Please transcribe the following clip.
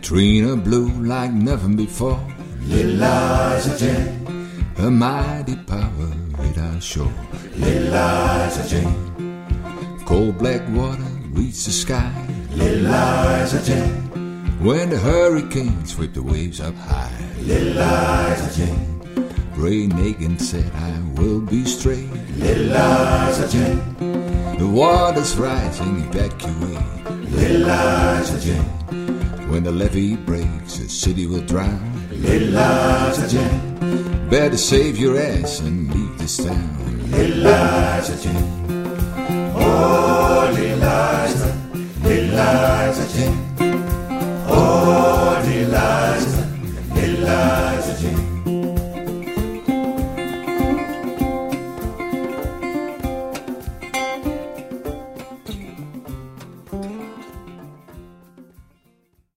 Katrina blew like never before. Little Liza Jane, Her mighty power hit our shore. Little Liza Jane, Cold black water reached the sky. Little Liza Jane, When the hurricane swept the waves up high. Little Liza Jane, Ray Nagin said, I will be straight. Little Liza Jane, The water's rising, evacuate. Little Liza Jane, When the levee breaks, the city will drown. Little Liza Jane, Better save your ass and leave this town. Little Liza Jane, oh Little Liza Jane.